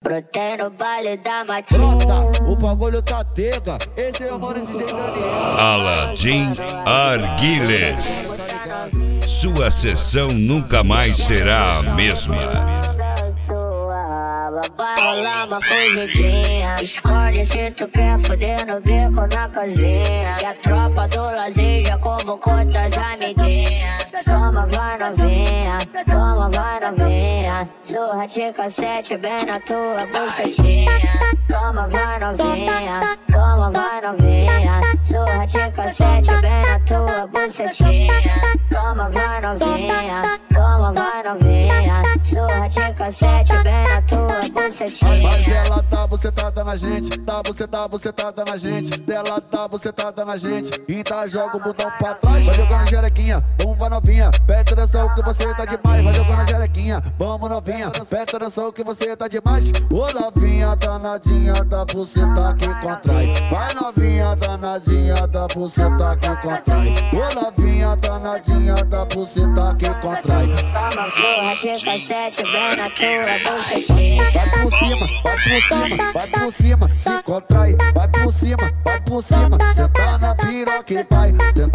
Brotei no baile da matinha. Brota, o bagulho tá tega. Esse é o mano DJ Daniel. Aladim Arguiles. Sua sessão nunca mais será a mesma. Vai rolar uma fugidinha. Escolhe se tu quer fuder no beco na casinha. E a tropa do lazer já como quantas amiguinhas. Toma, vai novinha, toma, vai novinha. Surra de cassete bem na tua bucetinha. Toma, vai novinha, toma, vai novinha. Surra de cassete bem na tua bucetinha. Toma, vai novinha, toma, vai novinha. Surra de cassete bem na tua bucetinha. Mas ela tá bucetada na gente, tá bucetada na gente. Dela tá bucetada na gente, então joga o botão pra trás. Vai jogando xerequinha, vamos vai novinha. Presta atenção que você tá demais. Vai jogando xerequinha, vamos novinha. Presta atenção que você tá demais. Ô novinha danadinha da buceta que contrai. Vai novinha danadinha da buceta que contrai. Ô novinha danadinha da buceta que contrai. Toma surra de cassete bem na tua bucetinha. Vai por cima, vai por cima, vai por cima, se contrai, vai por cima, vai por cima, senta na piroca e vai,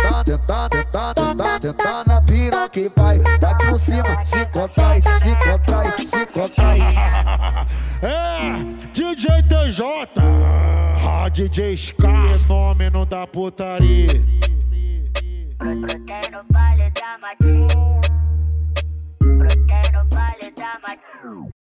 senta na piroca e vai por cima, se contrai, se contrai, se contrai. É, DJ TJ, DJ Scar, fenômeno da putaria. Brotei no baile da matinha. Brotei no baile da matinha.